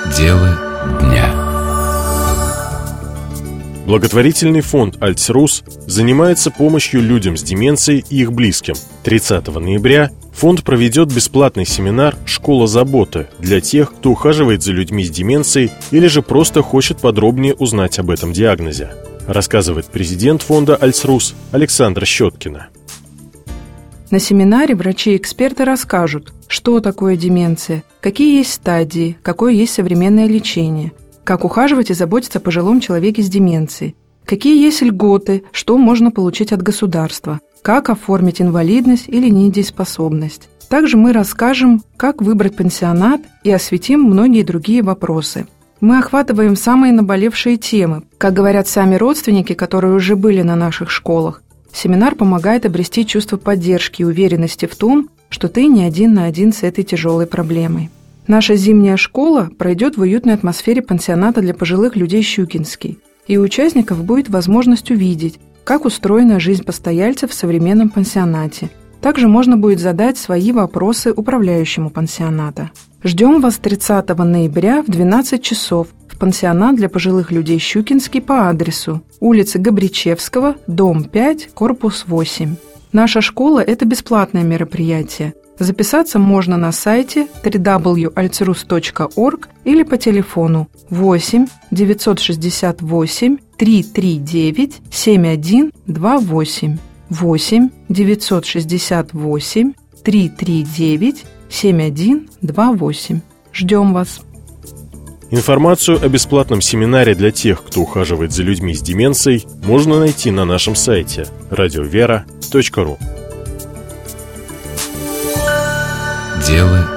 Дело дня. Благотворительный фонд «Альцрус» занимается помощью людям с деменцией и их близким. 30 ноября фонд проведет бесплатный семинар «Школа заботы» для тех, кто ухаживает за людьми с деменцией или же просто хочет подробнее узнать об этом диагнозе, рассказывает президент фонда «Альцрус» Александра Щеткина. На семинаре врачи и эксперты расскажут, что такое деменция, какие есть стадии, какое есть современное лечение, как ухаживать и заботиться о пожилом человеке с деменцией, какие есть льготы, что можно получить от государства, как оформить инвалидность или недееспособность. Также мы расскажем, как выбрать пансионат и осветим многие другие вопросы. Мы охватываем самые наболевшие темы. Как говорят сами родственники, которые уже были на наших школах, семинар помогает обрести чувство поддержки и уверенности в том, что ты не один на один с этой тяжелой проблемой. Наша зимняя школа пройдет в уютной атмосфере пансионата для пожилых людей «Щукинский», и у участников будет возможность увидеть, как устроена жизнь постояльцев в современном пансионате. Также можно будет задать свои вопросы управляющему пансионата. Ждем вас 30 ноября в 12 часов в пансионат для пожилых людей «Щукинский» по адресу улица Габричевского, дом 5, корпус 8. Наша школа – это бесплатное мероприятие. Записаться можно на сайте www.alcrus.org или по телефону 8 968 339 7128 8 968 339 7128. Ждем вас! Информацию о бесплатном семинаре для тех, кто ухаживает за людьми с деменцией, можно найти на нашем сайте radiovera.ru. Дело